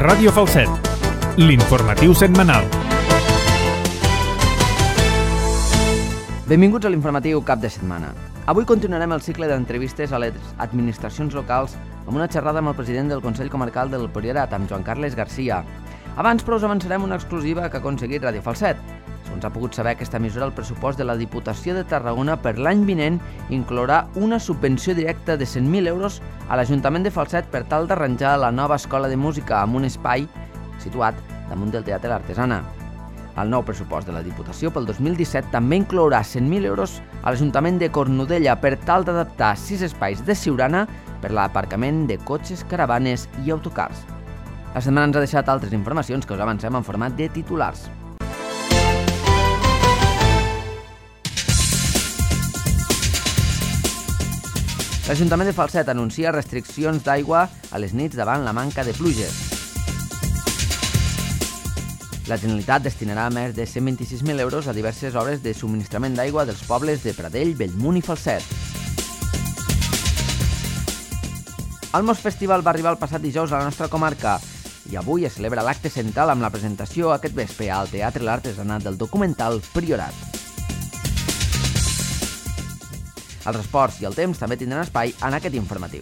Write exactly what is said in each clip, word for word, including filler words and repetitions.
Ràdio Falset, l'informatiu setmanal. Benvinguts a l'informatiu cap de setmana. Avui continuarem el cicle d'entrevistes a les administracions locals amb una xerrada amb el president del Consell Comarcal del Priorat, amb Joan Carles Garcia. Abans, però, us avançarem una exclusiva que ha aconseguit Ràdio Falset. Segons ha pogut saber, aquesta emissora, el pressupost de la Diputació de Tarragona per l'any vinent inclourà una subvenció directa de cent mil euros a l'Ajuntament de Falset per tal d'arranjar la nova escola de música amb un espai situat damunt del Teatre L'Artesana. El nou pressupost de la Diputació pel dos mil disset també inclourà cent mil euros a l'Ajuntament de Cornudella per tal d'adaptar sis espais de Siurana per l'aparcament de cotxes, caravanes i autocars. La setmana ens ha deixat altres informacions que us avancem en format de titulars. L'Ajuntament de Falset anuncia restriccions d'aigua a les nits davant la manca de pluges. La Generalitat destinarà més de cent vint-i-sis mil euros a diverses obres de subministrament d'aigua dels pobles de Pradell, Bellmunt i Falset. El Mos Festival va arribar el passat dijous a la nostra comarca i avui es celebra l'acte central amb la presentació aquest vespre al Teatre L'Artesana del documental Priorat. Els esports i el temps també tindran espai en aquest informatiu.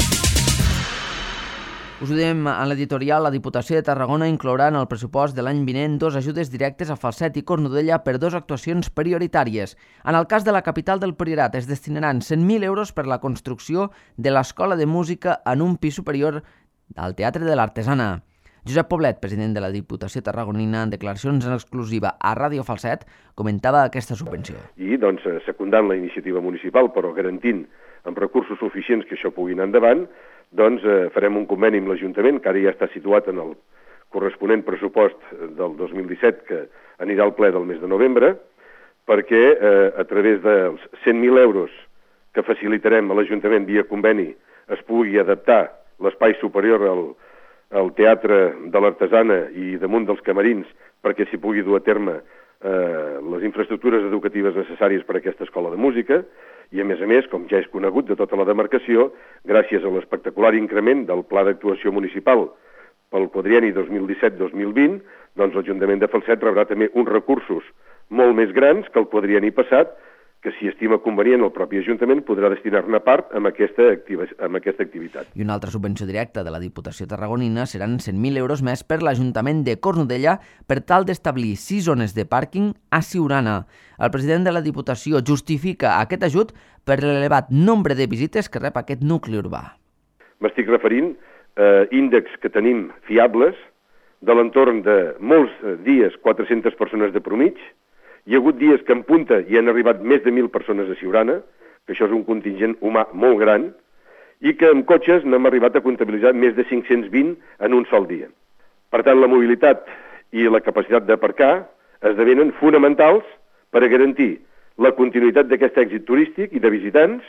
Us ho diem en l'editorial, la Diputació de Tarragona inclourà en el pressupost de l'any vinent dos ajudes directes a Falset i Cornudella per dues actuacions prioritàries. En el cas de la capital del Priorat es destinaran cent mil euros per la construcció de l'Escola de Música en un pis superior al Teatre de l'Artesana. Josep Poblet, president de la Diputació tarragonina, en declaracions en exclusiva a Ràdio Falset, comentava aquesta subvenció. I, doncs, secundant la iniciativa municipal, però garantint amb recursos suficients que això pugui anar endavant, doncs eh, farem un conveni amb l'Ajuntament, que ara ja està situat en el corresponent pressupost del dos mil disset, que anirà al ple del mes de novembre, perquè eh, a través dels cent mil euros que facilitarem a l'Ajuntament via conveni es pugui adaptar l'espai superior al al Teatre de l'Artesana i damunt dels camerins perquè s'hi pugui dur a terme eh, les infraestructures educatives necessàries per a aquesta escola de música i, a més a més, com ja és conegut de tota la demarcació, gràcies a l'espectacular increment del Pla d'Actuació Municipal pel quadrienni dos mil disset dos mil vint, doncs l'Ajuntament de Falset rebrà també uns recursos molt més grans que el quadrienni passat, que si estima convenient el propi Ajuntament podrà destinar-ne part amb aquesta, activa, amb aquesta activitat. I una altra subvenció directa de la Diputació tarragonina seran cent mil euros més per l'Ajuntament de Cornudella per tal d'establir sis zones de pàrquing a Siurana. El president de la Diputació justifica aquest ajut per l'elevat nombre de visites que rep aquest nucli urbà. M'estic referint a índexs que tenim fiables de l'entorn de molts dies, quatre-centes persones de promig. Hi ha hagut dies que en punta hi han arribat més de mil persones a Siurana, que això és un contingent humà molt gran, i que amb cotxes n'hem arribat a comptabilitzar més de cinc-cents vint en un sol dia. Per tant, la mobilitat i la capacitat d'aparcar esdevenen fonamentals per a garantir la continuïtat d'aquest èxit turístic i de visitants.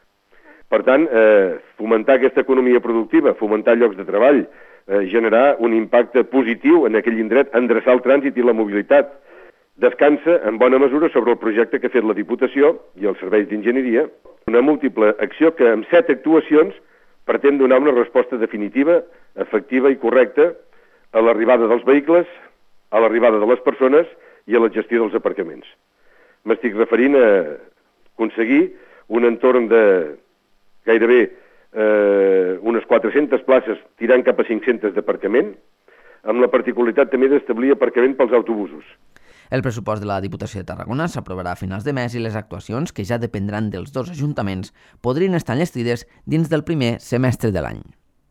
Per tant, eh, fomentar aquesta economia productiva, fomentar llocs de treball, eh, generar un impacte positiu en aquell indret, endreçar el trànsit i la mobilitat, descansa en bona mesura sobre el projecte que ha fet la Diputació i els serveis d'enginyeria, una múltiple acció que amb set actuacions pretén donar una resposta definitiva, efectiva i correcta a l'arribada dels vehicles, a l'arribada de les persones i a la gestió dels aparcaments. M'estic referint a aconseguir un entorn de gairebé eh, unes quatre-centes places tirant cap a cinc-centes d'aparcament, amb la particularitat també d'establir aparcament pels autobusos. El pressupost de la Diputació de Tarragona s'aprovarà a finals de mes i les actuacions, que ja dependran dels dos ajuntaments, podrien estar enllestides dins del primer semestre de l'any.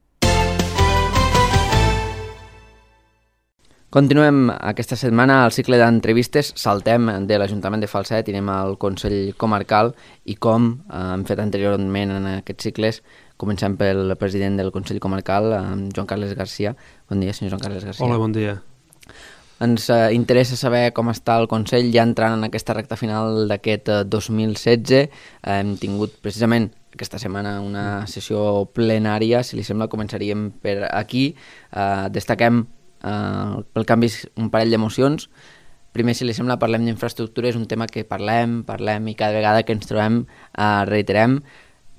Continuem aquesta setmana al cicle d'entrevistes, saltem de l'Ajuntament de Falset i anem al Consell Comarcal i com hem fet anteriorment en aquests cicles, comencem pel president del Consell Comarcal, Joan Carles Garcia. Bon dia, senyor Joan Carles Garcia. Hola, bon dia. Ens eh, interessa saber com està el Consell ja entrant en aquesta recta final d'aquest eh, dos mil setze. Eh, hem tingut precisament aquesta setmana una sessió plenària. Si li sembla, començaríem per aquí. Eh, destaquem eh, pel canvi un parell d'emocions. Primer, si li sembla, parlem d'infraestructures, un tema que parlem, parlem i cada vegada que ens trobem eh, reiterem.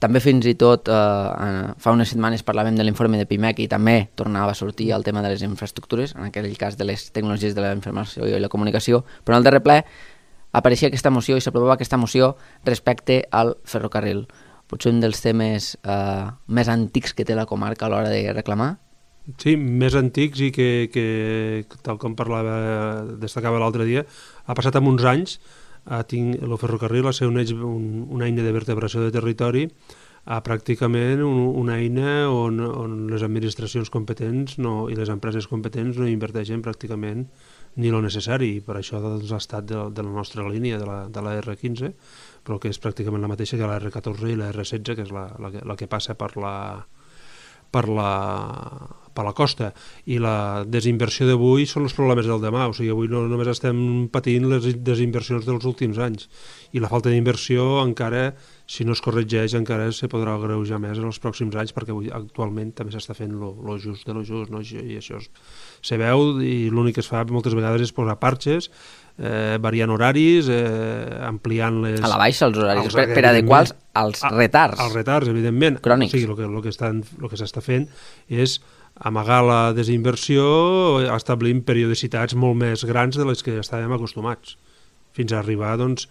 també fins i tot eh, fa unes setmanes parlàvem de l'informe de PIMEC i també tornava a sortir el tema de les infraestructures, en aquell cas de les tecnologies de la informació i la comunicació, però en el darrer ple apareixia aquesta moció i s'aprovava aquesta moció respecte al ferrocarril. Potser un dels temes eh, més antics que té la comarca a l'hora de reclamar. Sí, més antics i que, que tal com parlava, destacava l'altre dia, ha passat en uns anys. El ferrocarril ha ser un, un, una eina de vertebració de territori, a pràcticament un, una eina on, on les administracions competents no, i les empreses competents no inverteixen pràcticament ni el necessari, i per això doncs, ha estat de, de la nostra línia, de la, de la erre quinze, però que és pràcticament la mateixa que la erre catorze i la erre setze, que és la, la, la que passa per la, per la, per la costa. I la desinversió d'avui són els problemes del demà, o sigui, avui no només estem patint les desinversions dels últims anys, i la falta d'inversió encara, si no es corregeix, encara se podrà agreujar més en els pròxims anys, perquè avui, actualment també s'està fent lo, lo just de lo just, no? I això es, se veu, i l'únic que es fa moltes vegades és posar parxes, eh, variant horaris, eh, ampliant les... A la baixa els horaris, els, per, per adequar-los als retards. Als retards, evidentment. Crònics. O sigui, el que, el que, estan, el que s'està fent és amagar la desinversió establint periodicitats molt més grans de les que estàvem acostumats, fins a arribar, doncs,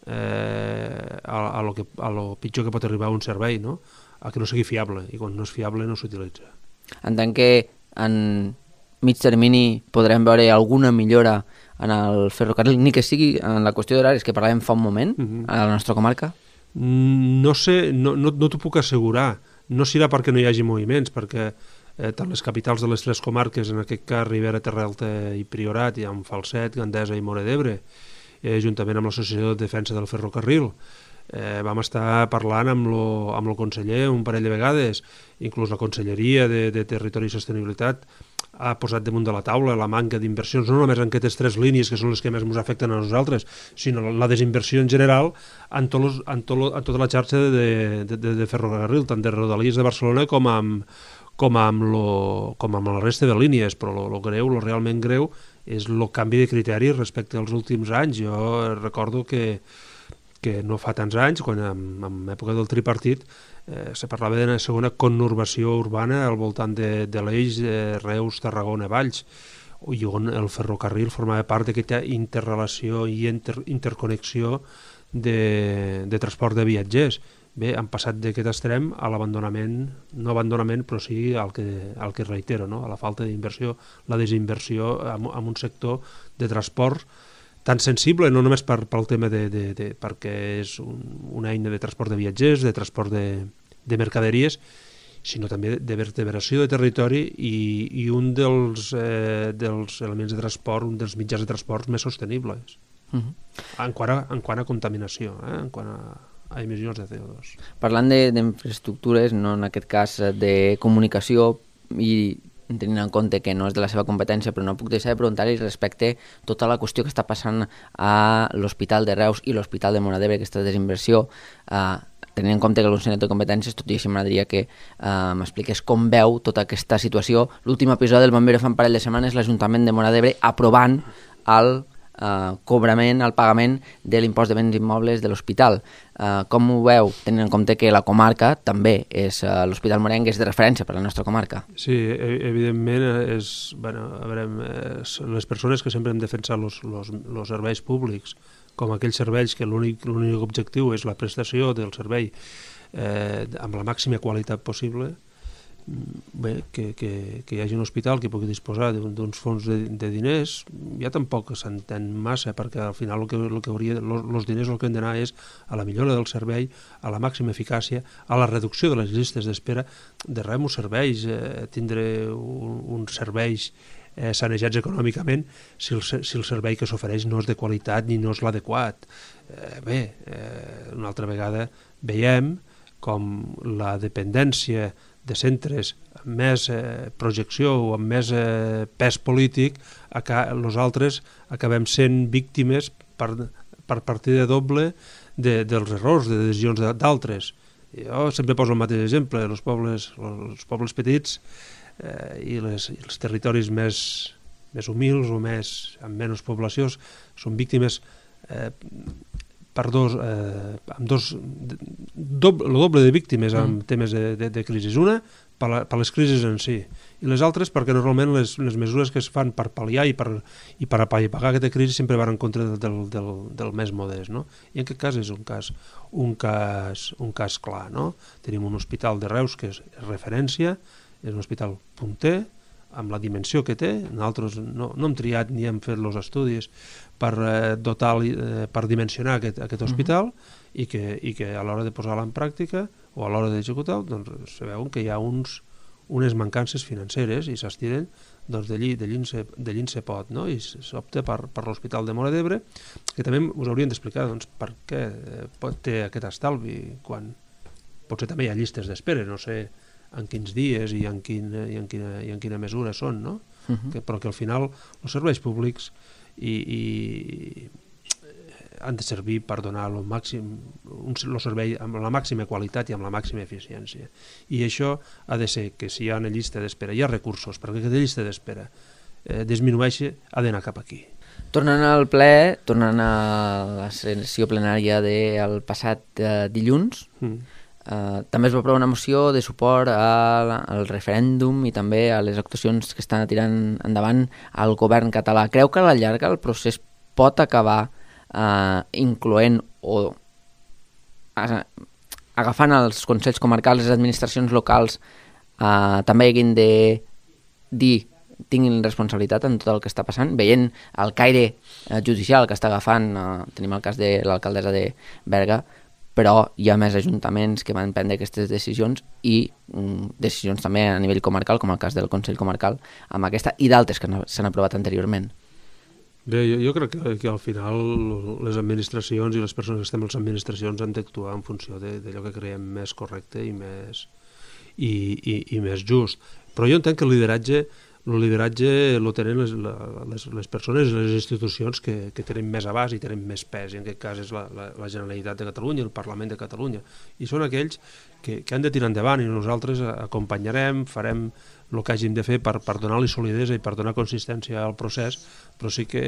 eh, a, a, lo que, a lo pitjor que pot arribar un servei, no? A que no sigui fiable, i quan no és fiable no s'utilitza. Entenc que en mig termini podrem veure alguna millora en el ferrocarril, ni que sigui en la qüestió d'horaris que parlàvem fa un moment, uh-huh. a la nostra comarca? No sé, no, no, no t'ho puc assegurar. No serà perquè no hi hagi moviments, perquè eh, tant les capitals de les tres comarques, en aquest cas Ribera, Terra Alta i Priorat, i amb Falset, Gandesa i Móra d'Ebre, eh, juntament amb l'Associació de Defensa del Ferrocarril, eh, vam estar parlant amb lo, amb lo conseller un parell de vegades, inclús la Conselleria de, de Territori i Sostenibilitat ha posat damunt de la taula la manca d'inversions, no només en aquestes tres línies que són les que més ens afecten a nosaltres, sinó la desinversió en general en, tot los, en, tot lo, en tota la xarxa de, de, de, de ferrocarril, tant de Rodalies de Barcelona com amb, com amb, lo, com amb la resta de línies, però lo, lo greu, lo realment greu, és el canvi de criteri respecte als últims anys. Jo recordo que, que no fa tants anys, quan en, en època del tripartit, Eh, se parlava d'una segona conurbació urbana al voltant de, de l'eix eh, Reus, Tarragona, Valls, i on el ferrocarril formava part d'aquesta interrelació i inter, interconnexió de, de transport de viatgers. Bé, han passat d'aquest extrem a l'abandonament, no abandonament, però sí al que, al que reitero, no? A la falta d'inversió, la desinversió en, en un sector de transport tan sensible, no només per, pel tema de, de, de, perquè és un, una eina de transport de viatgers, de transport de, de mercaderies, sinó també de vertebració de territori i, i un dels, eh, dels elements de transport, un dels mitjans de transport més sostenibles, uh-huh. en, quant a, en quant a contaminació, eh? En quant a, a emissions de C O dos. Parlant d'infraestructures, no en aquest cas de comunicació, i tenint en compte que no és de la seva competència, però no puc deixar de preguntar-li respecte a tota la qüestió que està passant a l'Hospital de Reus i l'Hospital de Móra d'Ebre, aquesta desinversió, eh, tenint en compte que l'Uncinat de competències, tot i així m'agradaria que eh, m'expliqués com veu tota aquesta situació. L'últim episodi del vam veure fa un parell de setmanes, l'Ajuntament de Móra d'Ebre aprovant el Uh, cobrament, el pagament de l'impost de béns immobles de l'hospital. Uh, com ho veu, tenint en compte que la comarca també és, uh, l'Hospital Morenc és de referència per a la nostra comarca? Sí, evidentment, és, bueno, a veure, és les persones que sempre hem defensat els serveis públics com aquells serveis que l'únic objectiu és la prestació del servei eh, amb la màxima qualitat possible. Bé, que, que, que hi hagi un hospital que pugui disposar d'uns fons de, de diners, ja tampoc s'entén massa, perquè al final el que, el que hauria, els diners el que han d'anar és a la millora del servei, a la màxima eficàcia, a la reducció de les llistes d'espera, de res uns serveis, eh, tindre un, uns serveis eh, sanejats econòmicament si el, si el servei que s'ofereix no és de qualitat ni no és l'adequat. Eh, bé, eh, una altra vegada veiem com la dependència de centres amb més eh, projecció o amb més eh, pes polític, els altres acabem sent víctimes per, per partida doble de, dels errors, de decisions d'altres. Jo sempre poso el mateix exemple, els pobles, els pobles petits eh, i, les, i els territoris més, més humils o més, amb menys poblacions són víctimes eh, per dos, eh, amb dos, doble, el doble de víctimes amb mm. temes de, de, de crisi. Una, per, la, per les crisis en si, i les altres perquè normalment les, les mesures que es fan per pal·liar i per, i per apagar aquesta crisi sempre van en contra del, del, del més modest, no? I en aquest cas és un cas, un cas, un cas clar, no? Tenim un hospital de Reus que és referència, és un hospital punter, amb la dimensió que té. Nosaltres no, no hem triat ni hem fet els estudis per eh, dotar, eh, per dimensionar aquest, aquest hospital, uh-huh. i, que, i que a l'hora de posar-la en pràctica o a l'hora d'executar, doncs se veuen que hi ha uns, unes mancances financeres i s'estiren, doncs d'allí d'allí se pot, no? I s'opta per, per l'Hospital de Móra d'Ebre, que també us haurien d'explicar doncs, per què pot ter aquest estalvi quan potser també hi ha llistes d'espera, no sé en quins dies i en, quin, i en, quina, i en quina mesura són, no? Uh-huh. que, però que al final els serveis públics i, i han de servir per donar el màxim, un el servei amb la màxima qualitat i amb la màxima eficiència. I això ha de ser que si hi ha una llista d'espera, hi ha recursos perquè aquesta llista d'espera eh, disminueixi, ha d'anar cap aquí. Tornant al ple, tornant a la sessió plenària del passat eh, dilluns, mm. Uh, també es va aprovar una moció de suport al, al referèndum i també a les actuacions que estan tirant endavant al govern català. Creu que a la llarga el procés pot acabar uh, incloent o uh, agafant els consells comarcals, les administracions locals, uh, també haguin de dir tinguin responsabilitat en tot el que està passant, veient el caire uh, judicial que està agafant, uh, tenim el cas de l'alcaldessa de Berga, però hi ha més ajuntaments que van prendre aquestes decisions i mm, decisions també a nivell comarcal, com el cas del Consell Comarcal, amb aquesta i d'altres que s'han aprovat anteriorment. Bé, jo, jo crec que, que al final les administracions i les persones que estem a les administracions han d'actuar en funció d'allò que creiem més correcte i més, i, i, i més just. Però jo entenc que el lideratge el lideratge el tenen les, les, les persones i les institucions que, que tenen més abast i tenen més pes, i en aquest cas és la, la, la Generalitat de Catalunya, el Parlament de Catalunya, i són aquells que, que han de tirar endavant, i nosaltres acompanyarem, farem el que hàgim de fer per, per donar-li solidesa i per donar consistència al procés, però sí que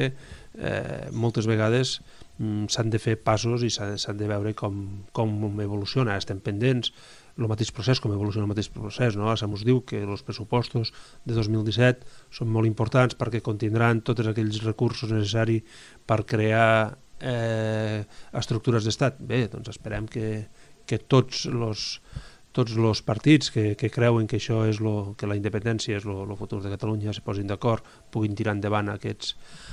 eh, moltes vegades mm, s'han de fer passos i s'han de veure com, com evoluciona. Estem pendents el mateix procés, com evoluciona el mateix procés, no? Ara se'ns diu que els pressupostos de dos mil disset són molt importants perquè contindran tots aquells recursos necessaris per crear eh, estructures d'estat. Bé, doncs esperem que, que tots els tots els partits que, que creuen que això és lo, que la independència és el futur de Catalunya se posin d'acord, puguin tirar endavant aquests,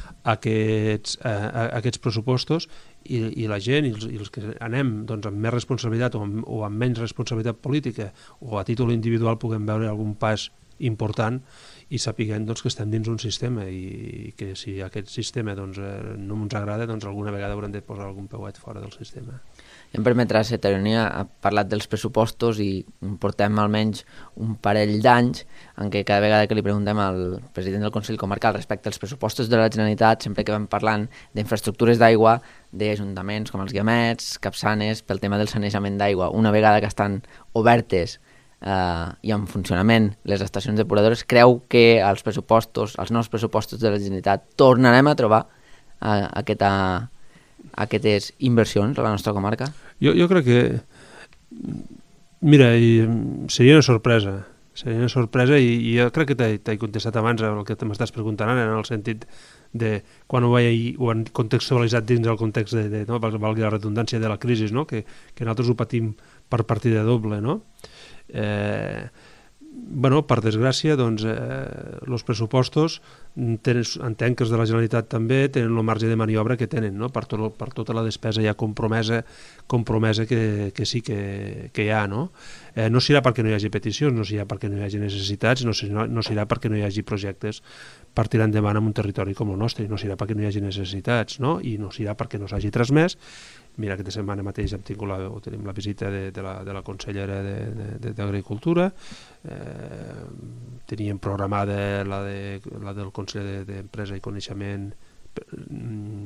aquests, eh, aquests pressupostos i, i la gent i els, i els que anem doncs, amb més responsabilitat o amb, o amb menys responsabilitat política o a títol individual puguem veure algun pas important i sapiguem doncs, que estem dins un sistema i que si aquest sistema doncs, eh, no ens agrada, doncs alguna vegada haurem de posar algun peuet fora del sistema. I em permetrà, Setterionia ha parlat dels pressupostos i portem almenys un parell d'anys en què cada vegada que li preguntem al president del Consell Comarcal respecte als pressupostos de la Generalitat, sempre que vam parlant d'infraestructures d'aigua, d'ajuntaments com els Guiamets, Capçanes, pel tema del sanejament d'aigua, una vegada que estan obertes eh, i en funcionament les estacions depuradores, creu que els pressupostos, els nous pressupostos de la Generalitat tornarem a trobar eh, aquesta... aquestes inversions a la nostra comarca? Jo, jo crec que, mira, seria una sorpresa, seria una sorpresa i, i jo crec que t'he contestat abans el que m'estàs preguntant ara, en el sentit de quan ho vaig ho han contextualitzat dins el context de, de no, valgui la redundància de la crisi, no? que, que nosaltres ho patim per partida doble, no? Eh, bueno, per desgràcia, doncs, eh, els pressupostos tenen, entenc que els de la Generalitat també tenen el marge de maniobra que tenen, no? per, tot, per tota la despesa ja compromesa, compromesa que, que sí que, que hi ha. No, eh, no serà perquè no hi hagi peticions, no serà perquè no hi hagi necessitats, no serà, no serà perquè no hi hagi projectes per tirar endavant en un territori com el nostre, no serà perquè no hi hagi necessitats, no? I no serà perquè no s'hagi transmès. Mira, aquesta setmana mateix hem tingut la, o tenim la visita de, de, la, de la consellera d'Agricultura, eh, teníem programada la, de, la del Consell d'Empresa i Coneixement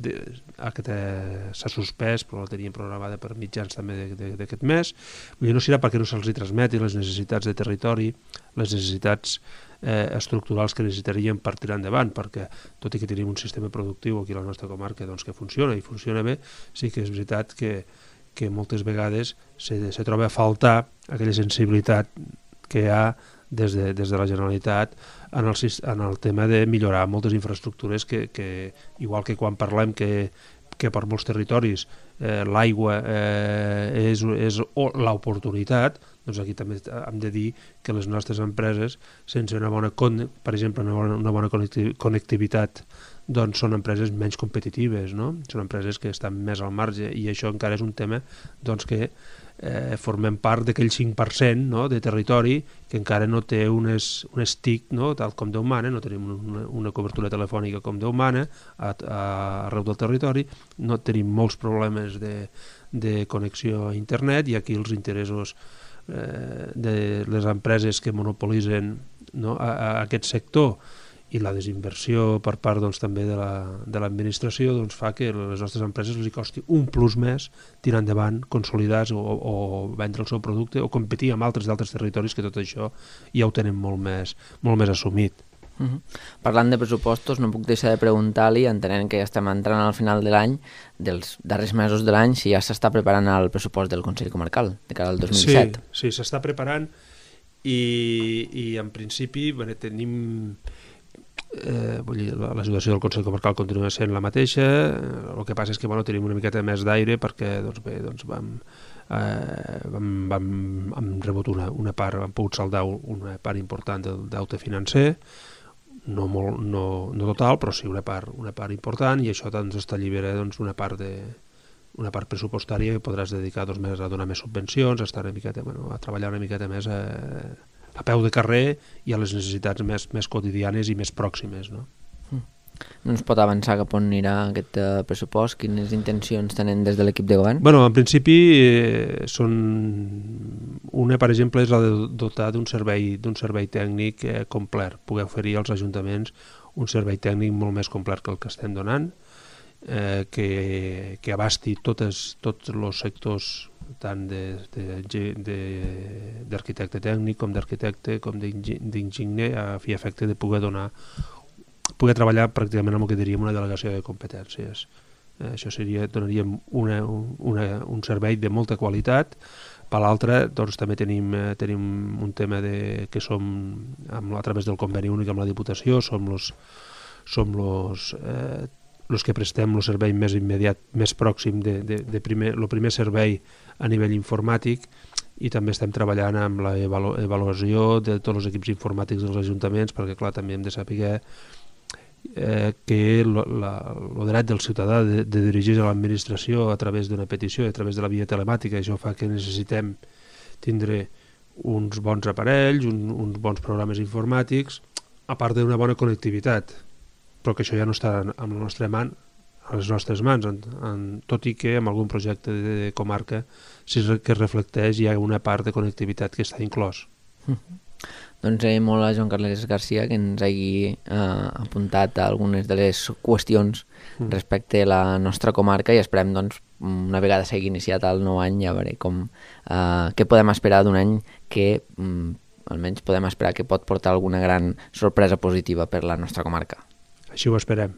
s'ha suspès, però la teníem programada per mitjans també d'aquest mes. Vull dir, no serà perquè no se'ls hi transmeti les necessitats de territori, les necessitats eh, estructurals que necessitaríem per tirar endavant, perquè tot i que tenim un sistema productiu aquí a la nostra comarca doncs, que funciona i funciona bé, sí que és veritat que, que moltes vegades se, se troba a faltar aquella sensibilitat que hi ha des de, des de la Generalitat en el, en el tema de millorar moltes infraestructures que, que igual que quan parlem que, que per molts territoris eh, l'aigua eh, és, és l'oportunitat, doncs aquí també hem de dir que les nostres empreses, sense una bona, per exemple, una bona, una bona connectivitat, doncs són empreses menys competitives, no? Són empreses que estan més al marge i això encara és un tema doncs, que eh, formem part d'aquell cinc per cent no? de territori que encara no té unes, un estic no? tal com Déu mana, no tenim una, una cobertura telefònica com Déu mana a, a, arreu del territori, no tenim molts problemes de, de connexió a internet i aquí els interessos eh, de les empreses que monopolitzen no? a, a aquest sector i la desinversió per part doncs, també de l'administració doncs, fa que a les nostres empreses els hi costi un plus més tirar endavant, consolidar-se o, o vendre el seu producte o competir amb altres d'altres territoris que tot això ja ho tenen molt més, molt més assumit. Uh-huh. Parlant de pressupostos, no puc deixar de preguntar-li, entenent que ja estem entrant al final de l'any, dels darrers mesos de l'any, si ja s'està preparant el pressupost del Consell Comarcal de cara al dos mil disset. Sí, sí s'està preparant i, i en principi bueno, tenim... Eh, vull dir, la, la situació del Consell Comarcal continua sent la mateixa, eh, el que passa és que bueno, tenim una miqueta més d'aire perquè doncs, bé, doncs vam, eh, vam, vam, hem rebut una, una part, hem pogut saldar una part important del deute financer, no, molt, no, no total, però sí una part, una part important i això doncs, està allibera doncs, una part de una part pressupostària que podràs dedicar dos mesos a donar més subvencions, a estar una miqueta, bueno, a treballar una miqueta més a, a peu de carrer i a les necessitats més, més quotidianes i més pròximes. No? Mm. No ens pot avançar cap on anirà aquest uh, pressupost? Quines intencions tenen des de l'equip de govern? Bueno, en principi eh, són... Una, per exemple, és la de dotar d'un servei, d'un servei tècnic eh, complet, poder oferir als ajuntaments un servei tècnic molt més complet que el que estem donant, eh, que, que abasti totes, tots els sectors tant d'arquitecte tècnic com d'arquitecte com d'enginyer a fi efecte de poder donar poder treballar pràcticament amb el que diríem una delegació de competències. Eh, això seria, donaríem una, una, un servei de molta qualitat. Per l'altra, doncs, també tenim, eh, tenim un tema de, que som amb, a través del conveni únic amb la Diputació, som los, som los eh, els que prestem el servei més immediat, més pròxim de, de, de primer, el primer servei a nivell informàtic i també estem treballant amb l'avaluació de tots els equips informàtics dels ajuntaments perquè clar, també hem de saber eh, que el dret del ciutadà de, de dirigir a l'administració a través d'una petició, a través de la via telemàtica, això fa que necessitem tindre uns bons aparells, un, uns bons programes informàtics, a part d'una bona connectivitat, però que això ja no està amb la nostra man, a les nostres mans, en, en, tot i que en algun projecte de, de comarca si que reflecteix hi ha una part de connectivitat que està inclòs. Mm. Doncs agraïm molt a Joan Carles Garcia que ens hagi eh, apuntat a algunes de les qüestions mm. respecte a la nostra comarca i esperem, doncs, una vegada s'hagi iniciat el nou any, ja veuré com, eh, què podem esperar d'un any que mm, almenys podem esperar que pot portar alguna gran sorpresa positiva per la nostra comarca. Així ho esperem.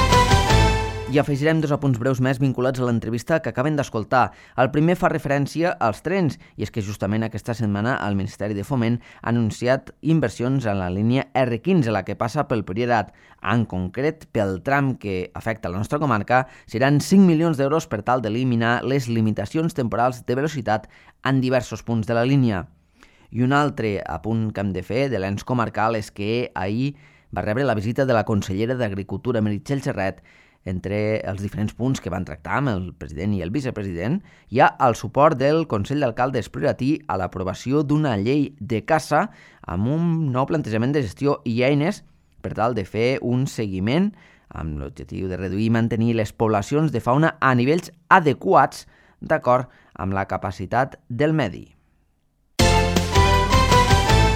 I afegirem dos apunts breus més vinculats a l'entrevista que acaben d'escoltar. El primer fa referència als trens, i és que justament aquesta setmana el Ministeri de Foment ha anunciat inversions en la línia erre quinze, la que passa pel Priorat. En concret, pel tram que afecta la nostra comarca, seran cinc milions d'euros per tal d'eliminar les limitacions temporals de velocitat en diversos punts de la línia. I un altre apunt que hem de fer de l'ens comarcal és que ahir va rebre la visita de la consellera d'Agricultura, Meritxell Serret. Entre els diferents punts que van tractar amb el president i el vicepresident hi ha el suport del Consell d'Alcaldes Prioratí a l'aprovació d'una llei de caça amb un nou plantejament de gestió i eines per tal de fer un seguiment amb l'objectiu de reduir i mantenir les poblacions de fauna a nivells adequats d'acord amb la capacitat del medi.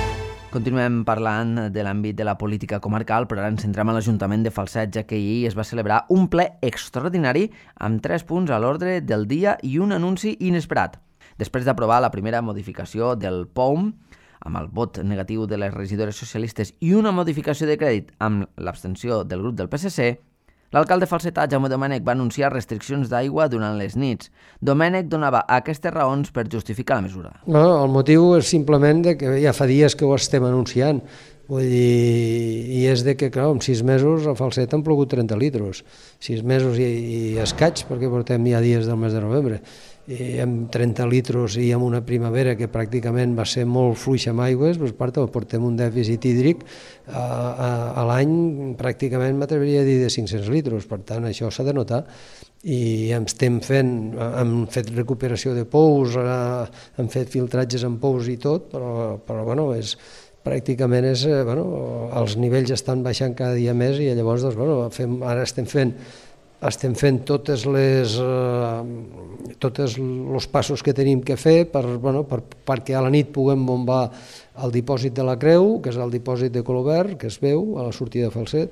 Continuem parlant de l'àmbit de la política comarcal, però ara ens centrem a l'Ajuntament de Falset, ja que ahir es va celebrar un ple extraordinari amb tres punts a l'ordre del dia i un anunci inesperat. Després d'aprovar la primera modificació del P O M, amb el vot negatiu de les regidores socialistes i una modificació de crèdit amb l'abstenció del grup del P S C, l'alcalde falsetà, Jaume Domènech, va anunciar restriccions d'aigua durant les nits. Domènech donava aquestes raons per justificar la mesura. No, el motiu és simplement de que ja fa dies que ho estem anunciant. Vull dir, i és de que, clar, en sis mesos a Falset han plogut trenta litres. Sis mesos i, i escaig, perquè portem ja dies del mes de novembre. I amb trenta litres i amb una primavera que pràcticament va ser molt fluixa amb aigües, doncs part, portem un dèficit hídric a, a, a l'any pràcticament m'atreviria a dir de cinc-cents litres, per tant això s'ha de notar. I estem fent, hem fet recuperació de pous, hem fet filtratges en pous i tot, però, però bueno, és, pràcticament és, bueno, els nivells estan baixant cada dia més i llavors doncs, bueno, fem, ara estem fent estem fent totes les eh, tots els passos que tenim que fer per, bueno, per, perquè a la nit puguem bombar el dipòsit de la Creu, que és el dipòsit de color verd, que es veu a la sortida de Falset,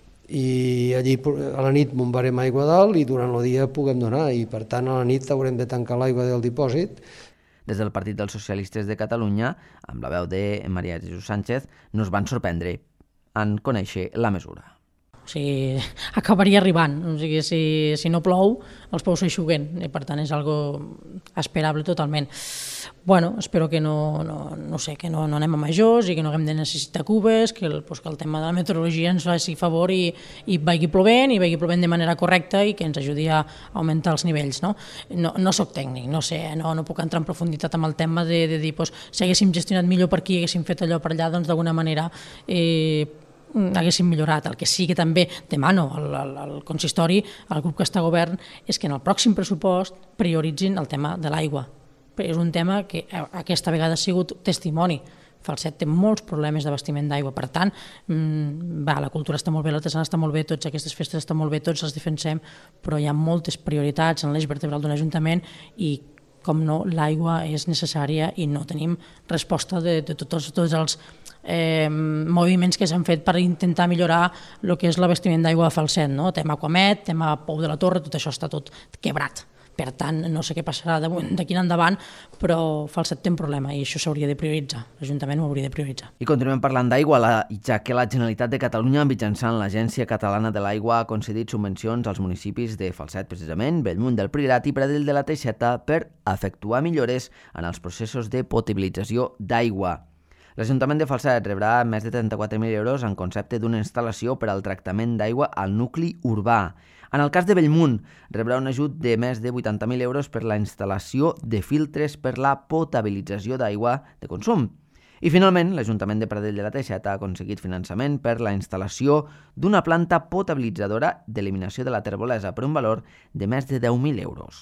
i allí a la nit bombarem aigua dalt i durant el dia puguem donar, i per tant a la nit haurem de tancar l'aigua del dipòsit. Des del Partit dels Socialistes de Catalunya, amb la veu de Maria Jesús Sánchez, nos van sorprendre en conèixer la mesura. O sigui, acabaria arribant. O sigui, si, si no plou, els pous s'eixuguen. I per tant és algo esperable totalment. Bueno, espero que no, no, no sé, que no, no anem a majors i que no haguem de necessitar cubes, que el, pues, que el tema de la meteorologia ens faci favor i, i vagi plovent, i vagi plovent de manera correcta i que ens ajudi a augmentar els nivells. No, no, no soc tècnic, no sé, no, no puc entrar en profunditat amb el tema de, de dir, pues, si haguéssim gestionat millor per aquí, haguéssim fet allò per allà, doncs d'alguna manera eh, haguéssim millorat. El que sí que també demano al, al, al consistori, al grup que està a govern, és que en el pròxim pressupost prioritzin el tema de l'aigua. És un tema que aquesta vegada ha sigut testimoni. Falset té molts problemes d'abastiment d'aigua, per tant, mmm, va, la cultura està molt bé, l'artesana està molt bé, totes aquestes festes estan molt bé, tots les defensem, però hi ha moltes prioritats en l'eix vertebral d'un ajuntament i, com no, l'aigua és necessària i no tenim resposta de, de tots, tots els eh, moviments que s'han fet per intentar millorar el que és l'abastiment d'aigua a Falset, no? Tema Aquamet, tema Pou de la Torre, tot això està tot quebrat. Per tant, no sé què passarà d'aquí en endavant, però Falset té un problema i això s'hauria de prioritzar. L'Ajuntament ho hauria de prioritzar. I continuem parlant d'aigua, ja que la Generalitat de Catalunya, mitjançant l'Agència Catalana de l'Aigua, ha concedit subvencions als municipis de Falset, precisament, Bellmunt del Priorat i Pradell de la Teixeta per efectuar millores en els processos de potabilització d'aigua. L'Ajuntament de Falset rebrà més de trenta-quatre mil euros en concepte d'una instal·lació per al tractament d'aigua al nucli urbà. En el cas de Bellmunt, rebrà un ajut de més de vuitanta mil euros per la instal·lació de filtres per la potabilització d'aigua de consum. I finalment, l'Ajuntament de Pradell de la Teixeta ha aconseguit finançament per la instal·lació d'una planta potabilitzadora d'eliminació de la terbolesa per un valor de més de deu mil euros.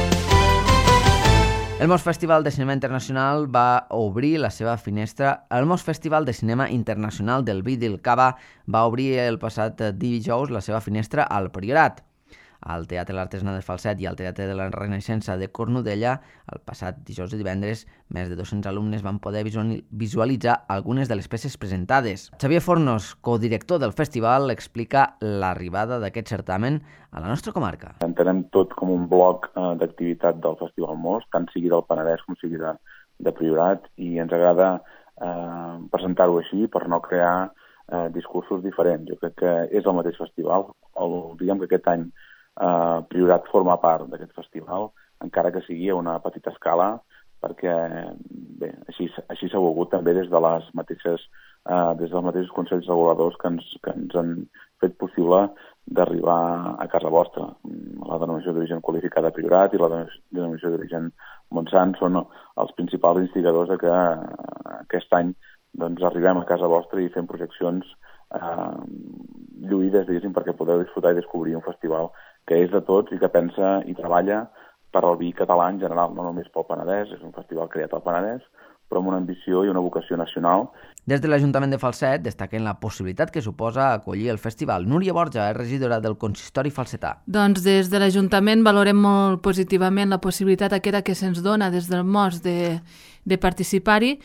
El Mos Festival de Cinema Internacional va obrir la seva finestra. El Mos Festival de Cinema Internacional del Vi del Cava va obrir el passat dijous la seva finestra al Priorat. Al Teatre l'Artesana de Falset i al Teatre de la Renaixença de Cornudella, el passat dijous i divendres, més de dos-cents alumnes van poder visualitzar algunes de les peces presentades. Xavier Fornos, codirector del festival, explica l'arribada d'aquest certamen a la nostra comarca. Entenem tot com un bloc eh, d'activitat del Festival Mos, tant sigui del Penedès com sigui de, de Priorat, i ens agrada eh, presentar-ho així per no crear eh, discursos diferents. Jo crec que és el mateix festival. El, diguem que aquest any Uh, Priorat forma part d'aquest festival, encara que sigui a una petita escala, perquè bé, així, així s'ha volgut també des de les mateixes uh, des dels mateixos consells reguladors que ens, que ens han fet possible d'arribar a casa vostra. La denominació d'origen qualificada Priorat i la denominació d'origen Montsant són els principals instigadors de que uh, aquest any doncs, arribem a casa vostra i fem projeccions uh, lluïdes, diguéssim, perquè podeu disfrutar i descobrir un festival que és de tots i que pensa i treballa per al vi català en general, no només pel Penedès, és un festival creat al Penedès, però amb una ambició i una vocació nacional. Des de l'Ajuntament de Falset destaquen la possibilitat que suposa acollir el festival. Núria Borja és regidora del consistori falsetà. Doncs des de l'Ajuntament valorem molt positivament la possibilitat aquesta que se'ns dona des del Mos de, de participar-hi,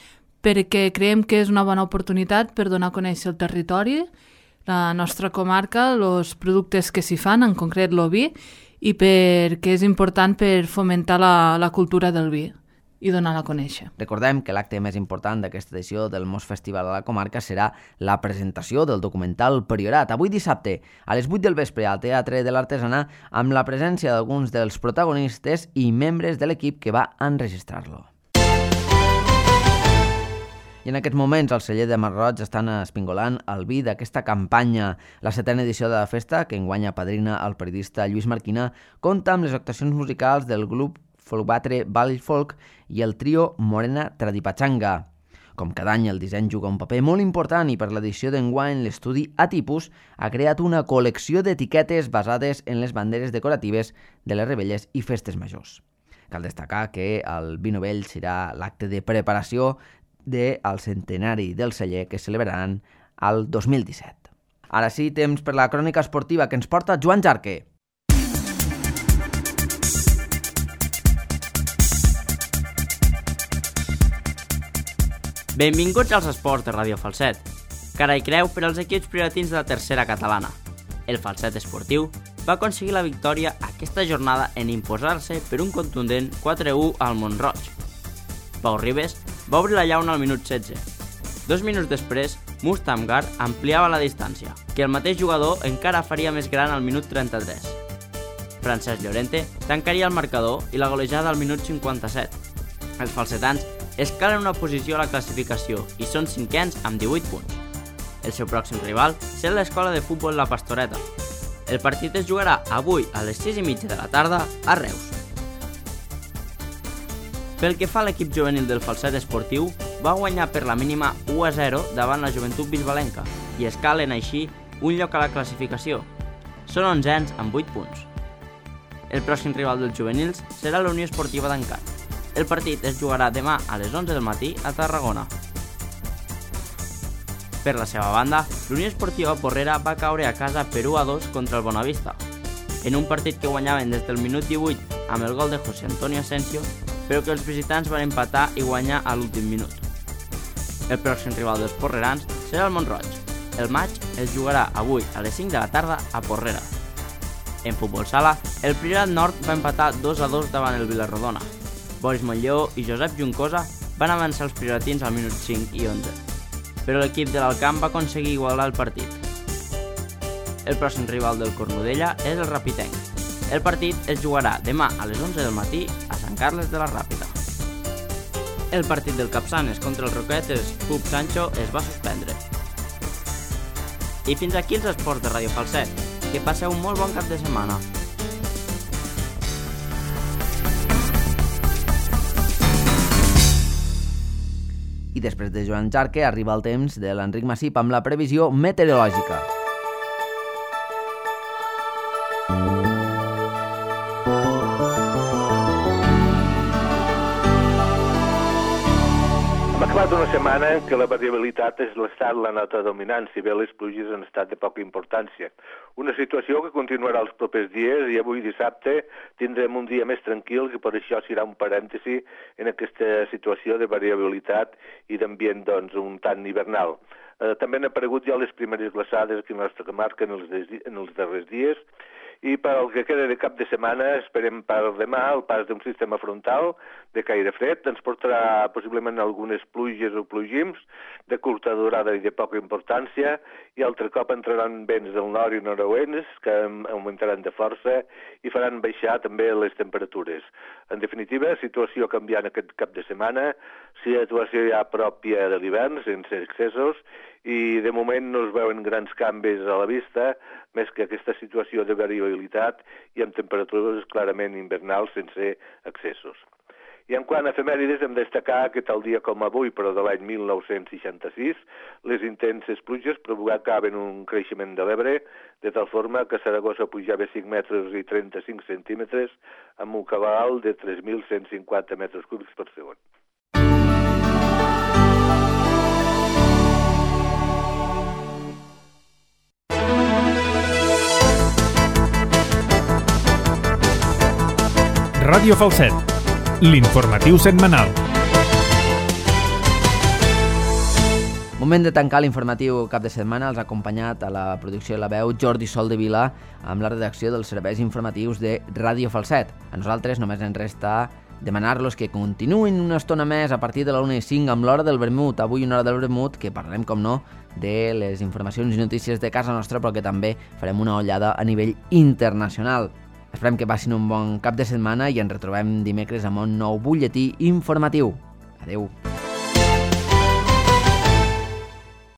perquè creiem que és una bona oportunitat per donar a conèixer el territori, la nostra comarca, els productes que s'hi fan, en concret l'oví, i perquè és important per fomentar la, la cultura del vi i donar-la a conèixer. Recordem que l'acte més important d'aquesta edició del Mos Festival a la comarca serà la presentació del documental Priorat, avui dissabte, a les vuit del vespre, al Teatre de l'Artesana, amb la presència d'alguns dels protagonistes i membres de l'equip que va enregistrar-lo. I en aquests moments al celler de Masroig estan espingolant el vi d'aquesta campanya. La setena edició de la festa, que enguany apadrina el periodista Lluís Marquina, compta amb les actuacions musicals del grup folkbatre Vall Folk i el trio Morena Tradipachanga. Com cada any, el disseny juga un paper molt important i per l'edició d'enguany l'estudi Atipus ha creat una col·lecció d'etiquetes basades en les banderes decoratives de les rebelles i festes majors. Cal destacar que el vi novell serà l'acte de preparació del centenari del celler que celebraran el dos mil disset. Ara sí, temps per la crònica esportiva que ens porta Joan Jarque. Benvinguts als esports de Ràdio Falset. Cara i creu per als equips prioratins de la tercera catalana. El Falset esportiu va aconseguir la victòria aquesta jornada en imposar-se per un contundent quatre a u al Mont-roig. Pau Ribes va obrir la llauna al minut setze. Dos minuts després, Mustamgar ampliava la distància, que el mateix jugador encara faria més gran al minut trenta-tres. Francesc Llorente tancaria el marcador i la golejada al minut cinquanta-set. Els falsetans escalen una posició a la classificació i són cinquens amb divuit punts. El seu pròxim rival serà l'escola de futbol La Pastoreta. El partit es jugarà avui a les sis i mitja de la tarda a Reus. Pel que fa a l'equip juvenil del Falset esportiu, va guanyar per la mínima u a zero davant la Joventut Bisbalenca i escalen així un lloc a la classificació. Són onzens amb vuit punts. El pròxim rival dels juvenils serà la Unió Esportiva d'Encat. El partit es jugarà demà a les onze del matí a Tarragona. Per la seva banda, l'Unió Esportiva Porrera va caure a casa per u a dos contra el Bonavista, en un partit que guanyaven des del minut divuit amb el gol de José Antonio Asensio, però que els visitants van empatar i guanyar a l'últim minut. El pròxim rival dels porrerans serà el Mont-roig. El maig es jugarà avui a les cinc de la tarda a Porrera. En futbol sala, el Priorat Nord va empatar dos a dos davant el Vilarrodona. Boris Montlleó i Josep Juncosa van avançar els prioratins al minut cinc i onze, però l'equip de l'Alcamp va aconseguir igualar el partit. El pròxim rival del Cornudella és el Rapitenc. El partit es jugarà demà a les onze del matí a Sant Carles de la Ràpita. El partit del Capçanes contra els Roquetes Pub Sancho es va suspendre. I fins aquí els esports de Ràdio Falset. Que passeu un molt bon cap de setmana. I després de Joan Jarque arriba el temps de l'Enric Massip amb la previsió meteorològica. Hem acabat una setmana en què la variabilitat és l'estat la nota dominant, si bé les pluges han estat de poca importància. Una situació que continuarà els propers dies i avui dissabte tindrem un dia més tranquil, que per això serà un parèntesi en aquesta situació de variabilitat i d'ambient doncs, un tant hivernal. Eh, també han aparegut ja les primeres glaçades aquí a la nostra comarca en els, en els darrers dies. I per al que queda de cap de setmana esperem per demà el pas d'un sistema frontal de caire fred. Ens portarà possiblement algunes pluges o plogims de curta durada i de poca importància, i altre cop entraran vents del nord i nord-oest que augmentaran de força i faran baixar també les temperatures. En definitiva, situació canviant aquest cap de setmana, situació ja pròpia de l'hivern, sense excessos, i de moment no es veuen grans canvis a la vista, més que aquesta situació de variabilitat i amb temperatures clarament invernals sense excessos. I en quant a efemèrides, hem de destacar que tal dia com avui, però de l'any mil nou-cents seixanta-sis, les intenses pluges provocaven un creixement de l'Ebre, de tal forma que Saragossa pujava cinc metres i trenta-cinc centímetres amb un cabal de tres mil cent cinquanta metres cúbics per segon. Ràdio Falset, l'informatiu setmanal. Moment de tancar l'informatiu cap de setmana. Els ha acompanyat a la producció de la veu Jordi Sol de Vila amb la redacció dels serveis informatius de Ràdio Falset. A nosaltres només ens resta demanar-los que continuïn una estona més a partir de la una i cinc amb l'hora del vermut. Avui una hora del vermut que parlarem, com no, de les informacions i notícies de casa nostra, però que també farem una ullada a nivell internacional. Esperem que passin un bon cap de setmana i ens retrobem dimecres amb un nou butlletí informatiu. Adeu.